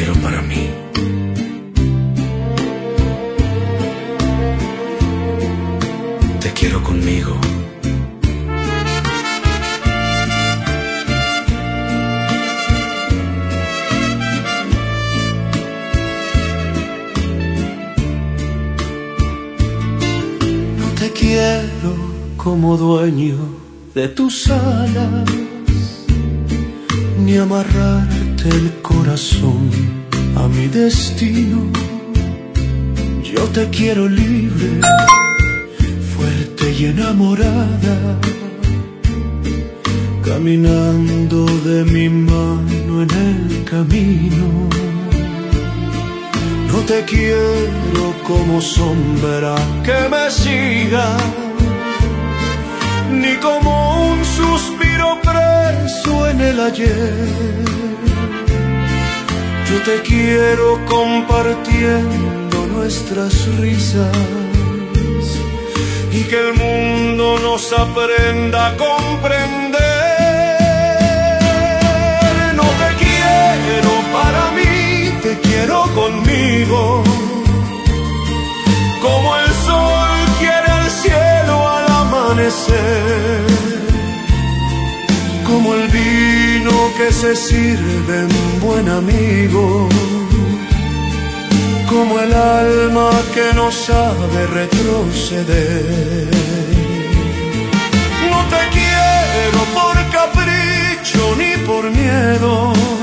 quiero para mí. Te quiero conmigo. No te quiero como dueño de tus alas, ni amarrarte el corazón a mi destino. Yo te quiero libre, fuerte y enamorada, caminando de mi mano en el camino. No te quiero como sombra que me siga, ni como un suspiro preso en el ayer. Yo te quiero compartiendo nuestras risas y que el mundo nos aprenda a comprender. No te quiero para mí, te quiero conmigo, como el sol quiere al cielo al amanecer, como el vino que se sirve en buen amigo, como el alma que no sabe retroceder. No te quiero por capricho ni por miedo,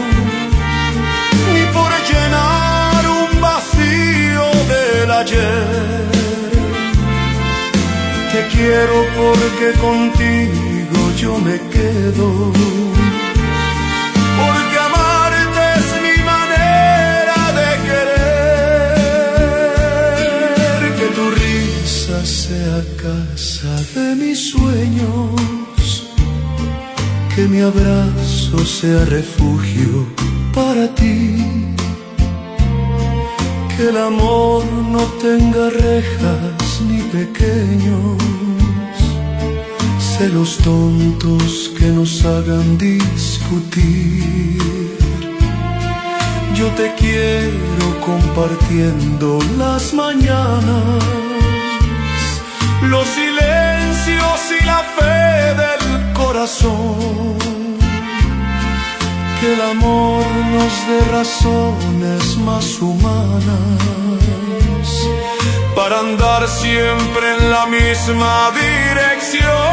ni por llenar un vacío del ayer. Te quiero porque contigo yo me quedo, porque amarte es mi manera de querer. Que tu risa sea casa de mis sueños, que mi abrazo sea refugio para ti, que el amor no tenga rejas ni pequeños celos tontos que nos hagan discutir. Yo te quiero compartiendo las mañanas, los silencios y la fe del corazón. Que el amor nos dé razones más humanas para andar siempre en la misma dirección.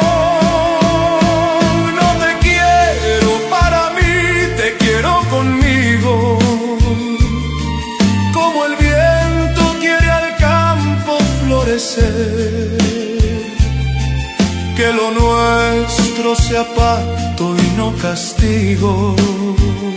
No te quiero para mí, te quiero conmigo, como el viento quiere al campo florecer. Que lo nuestro sea pacto y no castigo,